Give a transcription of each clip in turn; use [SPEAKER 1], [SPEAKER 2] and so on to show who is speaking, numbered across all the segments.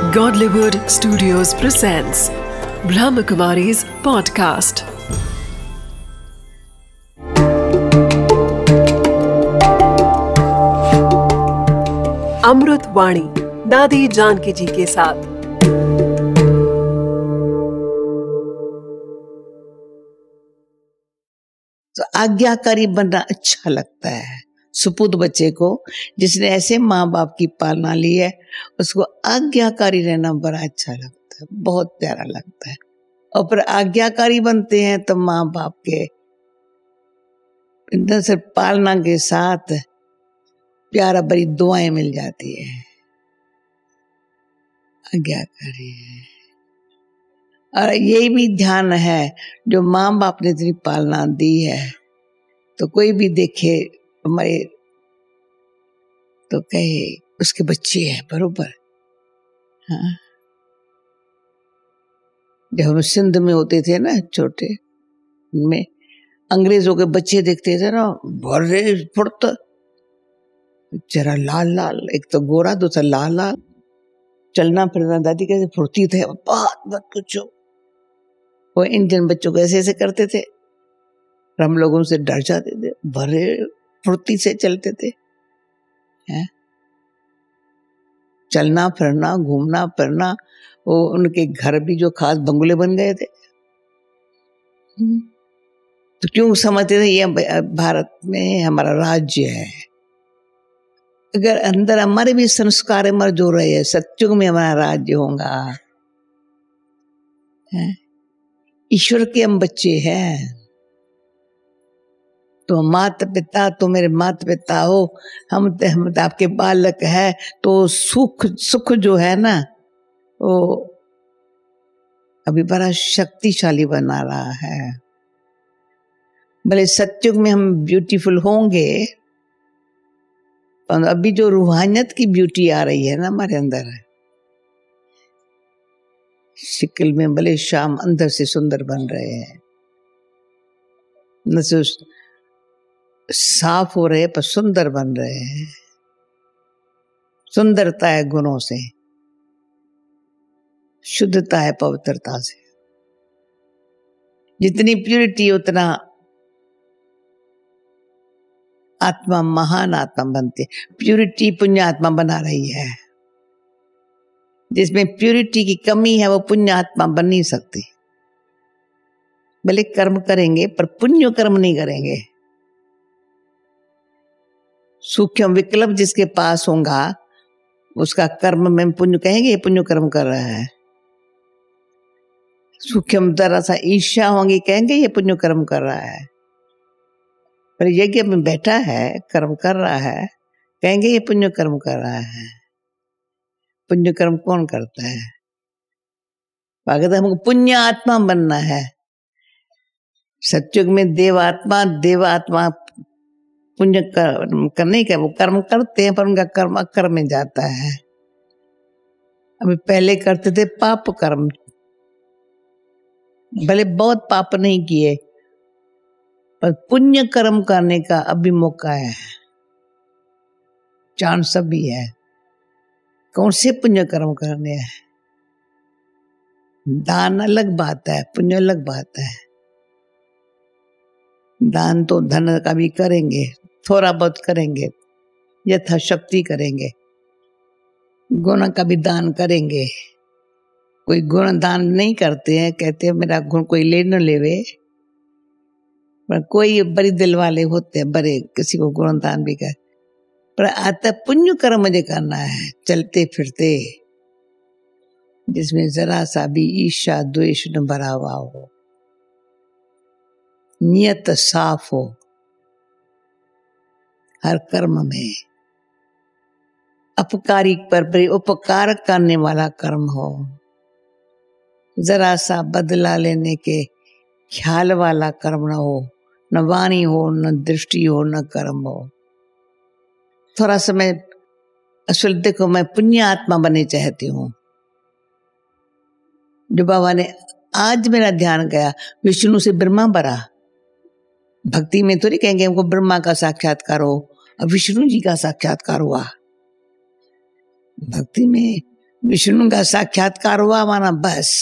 [SPEAKER 1] Godlywood Studios presents Brahmakumari's podcast. अमृत वाणी दादी जानकी जी के साथ।
[SPEAKER 2] तो आज्ञाकारी बनना अच्छा लगता है। सुपुत्र बच्चे को जिसने ऐसे माँ बाप की पालना ली है उसको आज्ञाकारी रहना बड़ा अच्छा लगता है, बहुत प्यारा लगता है। और फिर आज्ञाकारी बनते हैं तो माँ बाप के इधर से पालना के साथ प्यारा बड़ी दुआएं मिल जाती है। आज्ञाकारी है और यही भी ध्यान है, जो माँ बाप ने इतनी पालना दी है तो कोई भी देखे हमारे तो कहे उसके बच्चे हैं बरोबर। हाँ, जब हम सिंध में होते थे ना छोटे में, अंग्रेजों के बच्चे देखते थे ना, भरे फुर्त, जरा लाल लाल, एक तो गोरा दूसरा लाल लाल, चलना फिरना दादी कैसे फुर्ती थे, बात मत पूछो। वो इंडियन बच्चों को ऐसे ऐसे करते थे, हम लोग उनसे डर जाते थे, भरे फुर्ती से चलते थे। है? चलना फिरना घूमना फिरना, वो उनके घर भी जो खास बंगले बन गए थे। तो क्यों समझते थे ये भारत में हमारा राज्य है। अगर अंदर हमारे भी संस्कार हमारे जो रहे हैं, सत्युग में हमारा राज्य होगा। ईश्वर के हम बच्चे हैं, तो माता पिता, तो मेरे माता पिता हो, हम आपके बालक है, तो सुख जो है ना वो अभी बड़ा शक्तिशाली बना रहा है। भले सत्युग में हम ब्यूटीफुल होंगे, पर अभी जो रूहानियत की ब्यूटी आ रही है ना हमारे अंदर, शिकल में भले शाम अंदर से सुंदर बन रहे हैं, न तो साफ हो रहे पर सुंदर बन रहे हैं। सुंदरता है गुणों से, शुद्धता है पवित्रता से। जितनी प्यूरिटी उतना आत्मा महान आत्मा बनती है। प्यूरिटी पुण्य आत्मा बना रही है। जिसमें प्यूरिटी की कमी है वो पुण्य आत्मा बन नहीं सकती। भले कर्म करेंगे पर पुण्य कर्म नहीं करेंगे। सूक्ष्म विकल्प जिसके पास होगा उसका कर्म में पुण्य कहेंगे, ये पुण्य कर्म कर रहा है। सूक्ष्म तरह सा ईर्ष्या होंगी, कहेंगे ये पुण्य कर्म कर रहा है। पर यज्ञ में बैठा है, कर्म कर रहा है, कहेंगे ये पुण्य कर्म कर रहा है। पुण्य कर्म कौन करता है? अगर हमको पुण्य आत्मा बनना है, सत्युग में देवात्मा पुण्य कर्म करने का वो कर्म करते हैं, पर उनका कर्म अकर्म में जाता है। अभी पहले करते थे पाप कर्म, भले बहुत पाप नहीं किए पर पुण्य कर्म करने का अभी मौका है, चांस अभी है। कौन से पुण्य कर्म करने हैं? दान अलग बात है, पुण्य अलग बात है। दान तो धन का भी करेंगे, थोड़ा बहुत करेंगे, यथाशक्ति करेंगे। गुण का भी दान करेंगे। कोई गुण दान नहीं करते हैं, कहते हैं मेरा गुण कोई ले न लेवे, पर कोई बड़े दिल वाले होते हैं, बड़े किसी को गुण दान भी कर। पर आता पुण्य कर्म मुझे करना है, चलते फिरते, जिसमें जरा सा भी ईर्ष्या द्वेष न भरा हुआ हो, नियत साफ हो, हर कर्म में अपकारी पर उपकार करने वाला कर्म हो, जरा सा बदला लेने के ख्याल वाला कर्म न हो, न वाणी हो, न दृष्टि हो, न कर्म हो। थोड़ा समय असल देखो, मैं पुण्य आत्मा बनने चाहती हूँ। जो बाबा ने आज मेरा ध्यान गया, विष्णु से ब्रह्मा बरा। भक्ति में थोड़ी कहेंगे हमको ब्रह्मा का साक्षात्कार हो, अब विष्णु जी का साक्षात्कार हुआ। भक्ति में विष्णु का साक्षात्कार हुआ माना बस।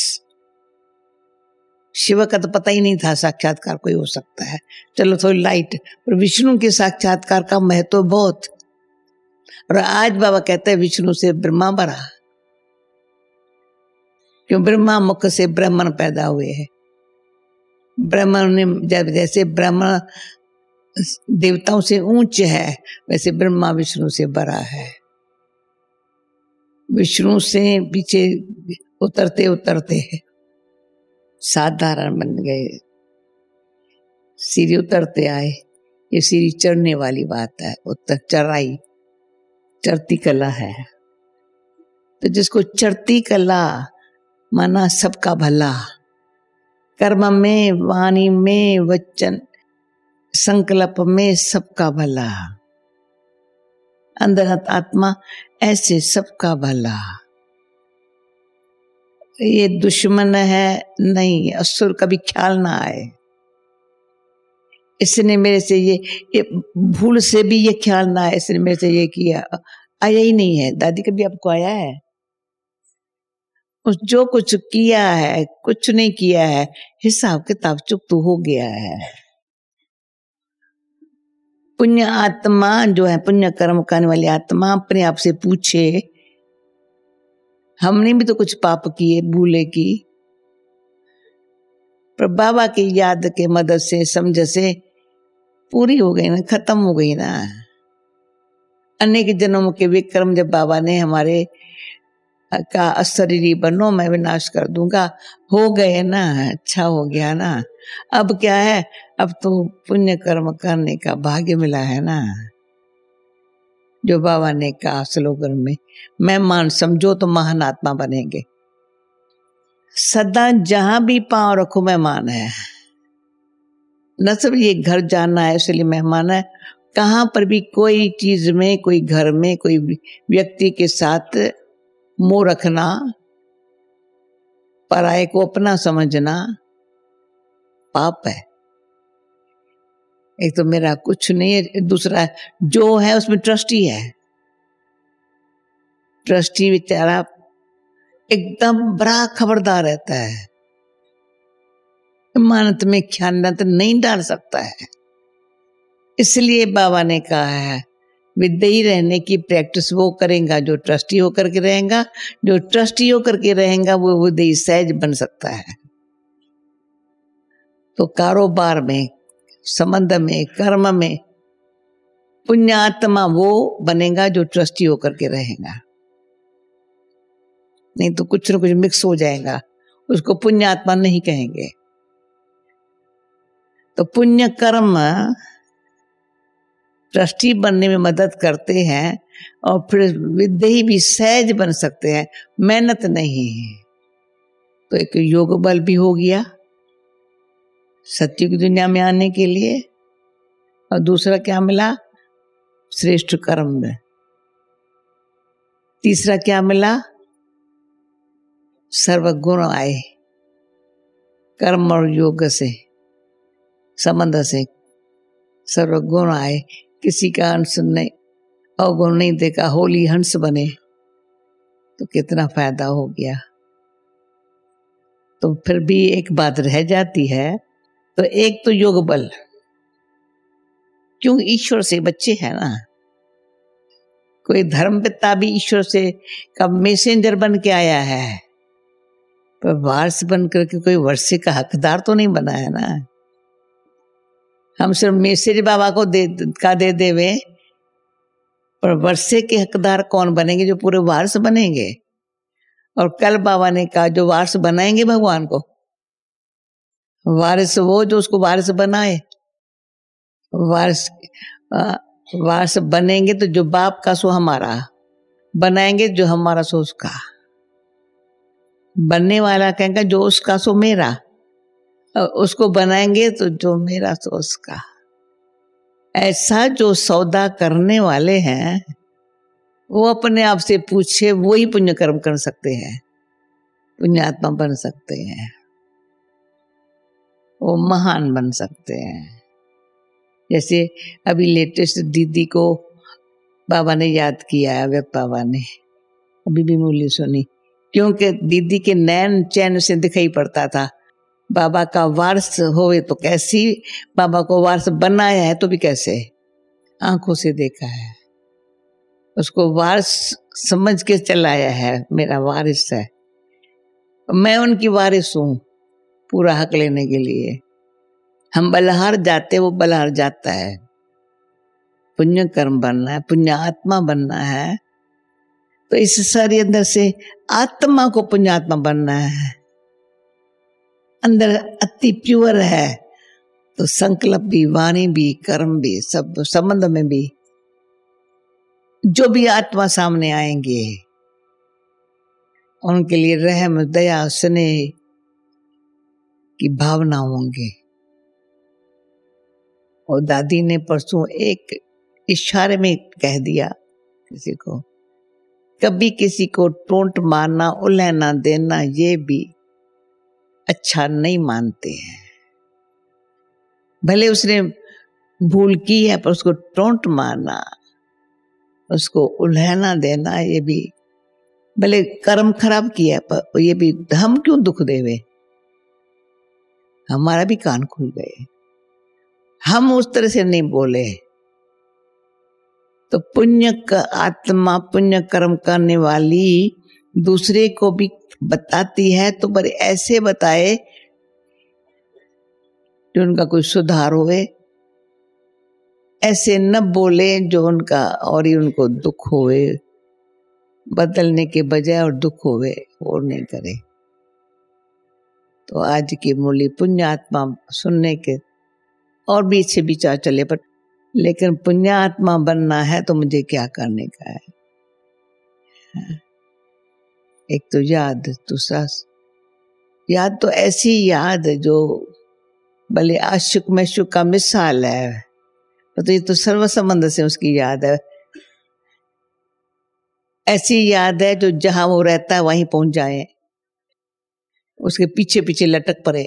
[SPEAKER 2] शिव का तो पता ही नहीं था साक्षात्कार कोई हो सकता है, चलो थोड़ी लाइट, पर विष्णु के साक्षात्कार का महत्व बहुत। और आज बाबा कहते हैं विष्णु से ब्रह्मा बना, क्यों? ब्रह्मा मुख से ब्राह्मण पैदा हुए हैं। ब्राह्मण ने जब जैसे ब्राह्मण देवताओं से ऊंच है, वैसे ब्रह्मा विष्णु से बड़ा है। विष्णु से पीछे उतरते उतरते साधारण बन गए, सीढ़ी उतरते आए। ये सीढ़ी चढ़ने वाली बात है, उतर चढ़ाई चढ़ती कला है। तो जिसको चढ़ती कला माना सबका भला, कर्म में, वाणी में, वचन संकल्प में सबका भला, अंदर आत्मा ऐसे सबका भला। ये दुश्मन है नहीं, असुर कभी ख्याल ना आए। इसने मेरे से ये भूल से भी ये ख्याल ना आए, इसने मेरे से ये किया, आया ही नहीं है। दादी कभी आपको आया है? जो कुछ किया है, कुछ नहीं किया है, हिसाब किताब चुप तो हो गया है। पुण्य आत्मा जो है, पुण्य कर्म करने वाली आत्मा अपने आप से पूछे, हमने भी तो कुछ पाप किए, भूले की, पर बाबा की याद के मदद से, समझ से पूरी हो गई ना, खत्म हो गई ना। अनेक जन्मों के विक्रम जब बाबा ने हमारे का अशरीरी बनो मैं विनाश कर दूंगा, हो गए ना, अच्छा हो गया ना। अब क्या है? अब तो पुण्य कर्म करने का भाग्य मिला है ना, जो बाबा ने कहा स्लोगन में, मैं मान समझो तो महान आत्मा बनेंगे। सदा जहां भी पांव रखो मेहमान है, न सिर्फ ये घर जाना है इसलिए मेहमान है, कहां पर भी कोई चीज में, कोई घर में, कोई व्यक्ति के साथ मोह रखना, पराये को अपना समझना पाप है। एक तो मेरा कुछ नहीं है, दूसरा जो है उसमें ट्रस्टी है। ट्रस्टी बेचारा एकदम बड़ा खबरदार रहता है, इमानत में ख्यानत नहीं डाल सकता है। इसलिए बाबा ने कहा है विदेही रहने की प्रैक्टिस वो करेगा जो ट्रस्टी होकर के रहेगा, जो ट्रस्टी होकर के रहेगा वो विदेही सहज बन सकता है। तो कारोबार में, संबंध में, कर्म में पुण्य आत्मा वो बनेगा जो ट्रस्टी होकर के रहेगा, नहीं तो कुछ न कुछ मिक्स हो जाएगा, उसको पुण्य आत्मा नहीं कहेंगे। तो पुण्य कर्म ट्रस्टी बनने में मदद करते हैं और फिर विदेही भी सहज बन सकते हैं, मेहनत नहीं। तो एक योग बल भी हो गया सत्य की दुनिया में आने के लिए, और दूसरा क्या मिला? श्रेष्ठ कर्म में। तीसरा क्या मिला? सर्वगुण आए, कर्म और योग से संबंध से सर्वगुण आए, किसी का अंश नहीं, अवगुण नहीं देखा, होली हंस बने, तो कितना फायदा हो गया। तो फिर भी एक बात रह जाती है, तो एक तो योग बल, क्यों? ईश्वर से बच्चे हैं ना। कोई धर्मपिता भी ईश्वर से का मैसेंजर बन के आया है, पर वारस बन करके कोई वर्षे का हकदार तो नहीं बना है ना। हम सिर्फ मैसेज बाबा को दे देवे, पर वर्षे के हकदार कौन बनेंगे? जो पूरे वारस बनेंगे। और कल बाबा ने कहा जो वारस बनाएंगे भगवान को, वारिस वो जो उसको वारिस बनाए। वारिस बनेंगे तो जो बाप का सो हमारा, बनाएंगे जो हमारा सो उसका। बनने वाला कहेगा जो उसका सो मेरा, उसको बनाएंगे तो जो मेरा सो उसका। ऐसा जो सौदा करने वाले हैं वो अपने आप से पूछे, वो ही पुण्य कर्म कर सकते हैं, पुण्यात्मा बन सकते हैं, वो महान बन सकते हैं। जैसे अभी लेटेस्ट दीदी को बाबा ने याद किया है, वे बाबा ने, बीबी मुरली सुनी, क्योंकि दीदी के नैन चैन से दिखाई पड़ता था। बाबा का वारस होवे तो कैसी, बाबा को वारस बनाया है तो भी कैसे, आंखों से देखा है, उसको वारस समझ के चलाया है, मेरा वारिस है, मैं उनकी वारिस हूं पूरा हक लेने के लिए। हम बलहार जाते, वो बलहार जाता है। पुण्य कर्म बनना है, पुण्य आत्मा बनना है, तो इस सारी अंदर से आत्मा को पुण्यात्मा बनना है। अंदर अति प्योर है तो संकल्प भी, वाणी भी, कर्म भी, सब संबंध में भी जो भी आत्मा सामने आएंगे उनके लिए रहम, दया, स्नेह की भावना होंगे। और दादी ने परसों एक इशारे में कह दिया किसी को, कभी किसी को टोंट मारना, उल्हना देना, ये भी अच्छा नहीं मानते हैं। भले उसने भूल की है पर उसको टोंट मारना, उसको उल्हना देना, ये भी, भले कर्म खराब किया है पर ये भी, हम क्यों दुख देवे, हमारा भी कान खुल गए, हम उस तरह से नहीं बोले। तो पुण्य का आत्मा, पुण्य कर्म करने वाली दूसरे को भी बताती है तो बड़े ऐसे बताए जो उनका कोई सुधार होवे, ऐसे न बोले जो उनका और ही उनको दुख होवे, बदलने के बजाय और दुख होवे, और नहीं करे। तो आज की मुरली पुण्य आत्मा सुनने के और भी अच्छे विचार चले, पर लेकिन पुण्य आत्मा बनना है तो मुझे क्या करने का है। एक तो याद, दूसरा याद तो ऐसी याद जो भले आशुक में शुक का मिसाल है, तो ये तो सर्व संबंध से उसकी याद है। ऐसी याद है जो जहां वो रहता है वहीं पहुंच जाए, उसके पीछे पीछे लटक पड़े,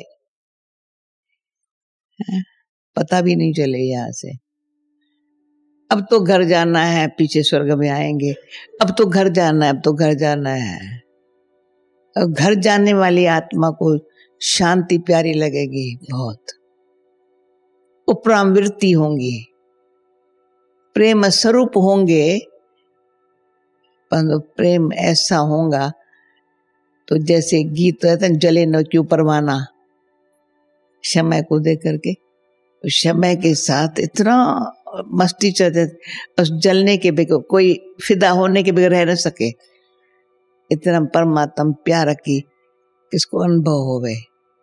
[SPEAKER 2] पता भी नहीं चले यहां से। अब तो घर जाना है, पीछे स्वर्ग में आएंगे, अब तो घर जाना है, अब तो घर जाना है। अब घर जाने वाली आत्मा को शांति प्यारी लगेगी बहुत, उपरामवृत्ति होंगी, प्रेम स्वरूप होंगे, पर प्रेम ऐसा होगा तो जैसे गीत रहता है, जले न क्यों परवाना, समय को दे करके, समय के साथ इतना मस्ती चलते, बस जलने के बगैर, कोई फिदा होने के बगैर रह न सके, इतना परमात्मा प्यार की किसको अनुभव होवे।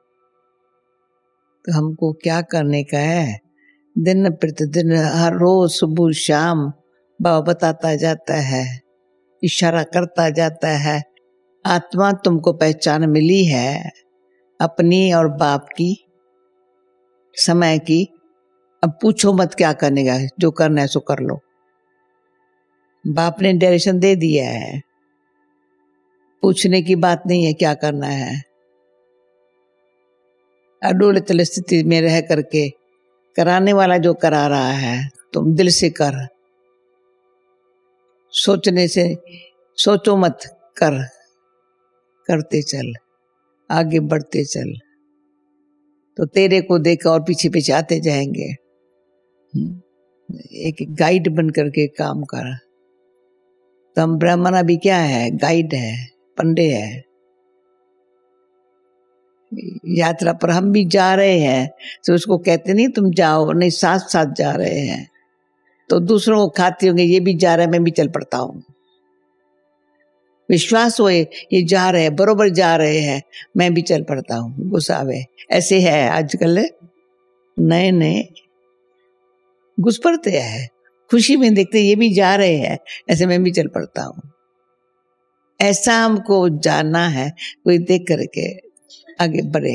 [SPEAKER 2] तो हमको क्या करने का है, दिन प्रतिदिन हर रोज सुबह शाम बाबा बताता जाता है, इशारा करता जाता है, आत्मा तुमको पहचान मिली है अपनी और बाप की, समय की, अब पूछो मत क्या करने का, जो करना है सो कर लो। बाप ने डायरेक्शन दे दिया है, पूछने की बात नहीं है क्या करना है। अडोल स्थिति में रह करके कराने वाला जो करा रहा है, तुम दिल से कर, सोचने से सोचो मत, कर, करते चल, आगे बढ़ते चल, तो तेरे को देखा और पीछे पीछे आते जाएंगे। एक गाइड बन करके काम कर। तो हम ब्राह्मण भी क्या है, गाइड है, पंडे है। यात्रा पर हम भी जा रहे हैं तो उसको कहते नहीं तुम जाओ, नहीं साथ साथ जा रहे हैं, तो दूसरों को खाते होंगे ये भी जा रहा है मैं भी चल पड़ता हूँ, विश्वास होए ये जा रहे हैं, बरोबर जा रहे हैं, मैं भी चल पड़ता हूँ, गुस्सावे। ऐसे है आजकल नए नए घुस पड़ते हैं, खुशी में देखते ये भी जा रहे हैं, ऐसे मैं भी चल पड़ता हूँ। ऐसा हमको जानना है, कोई देख करके आगे बढ़े,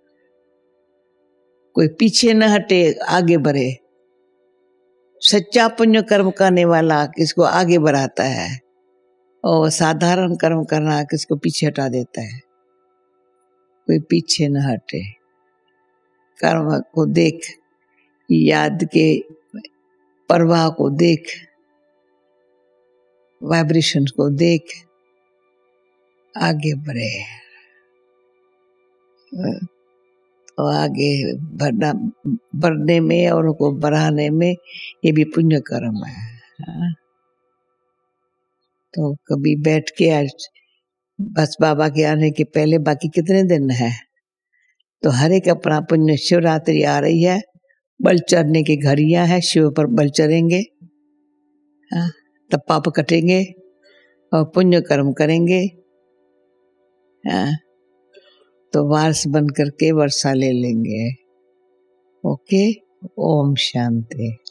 [SPEAKER 2] कोई पीछे न हटे, आगे बढ़े। सच्चा पुण्य कर्म करने वाला किसको आगे बढ़ाता है और साधारण कर्म करना किसको पीछे हटा देता है। कोई पीछे न हटे, कर्म को देख, याद के प्रवाह को देख, वाइब्रेशन को देख, आगे बढ़े। तो आगे बढ़ने में और उनको बढ़ाने में ये भी पुण्य कर्म है। हाँ? तो कभी बैठ के आज बस बाबा के आने के पहले बाकी कितने दिन है, तो हर एक अपना पुण्य, शिवरात्रि आ रही है, बल चढ़ने की घड़ियां है, शिव पर बल चढ़ेंगे। हाँ? तब पाप कटेंगे और पुण्य कर्म करेंगे। हाँ? तो वारस बन करके वर्षा ले लेंगे। ओके, ओम शांति।